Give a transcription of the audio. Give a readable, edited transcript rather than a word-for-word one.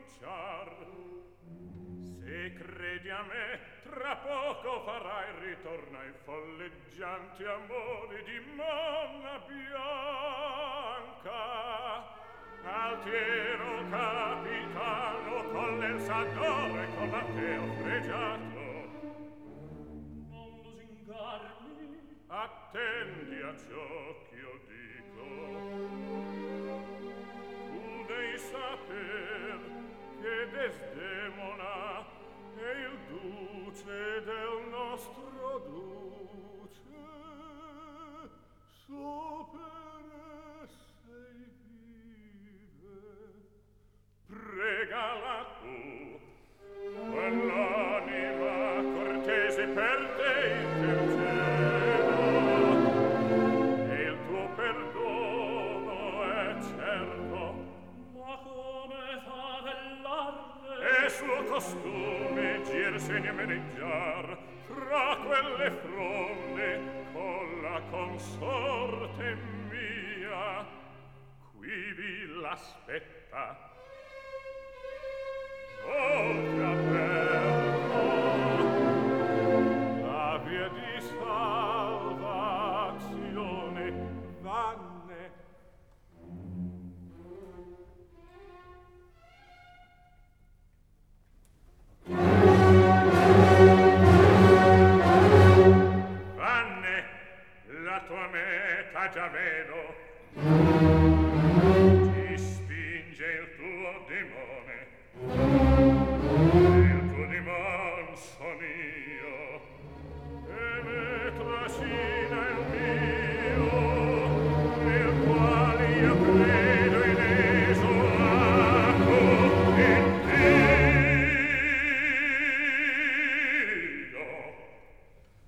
cominciar. Se credi a me, tra poco farai ritorno ai folleggianti amori di Monna Bianca. Altiero capitano con l'Elsadore combatteo fregiato. Non lusingarmi. Attendi a ciò ch'io dico. Tu devi saper che Desdemona è il duce del nostro duce. Sopra sei vive. Pregala tu, quell'anima cortese per te interceda, e il tuo perdono è certo. Ma come fa vellarne? È suo costume girsene a meneggiar fra quelle fronde con la consorte mia. Quivi l'aspetta. Oltre aperto la via di salvazione vanne. Vanne, la tua meta già vedo. Ti spinge il tuo demone.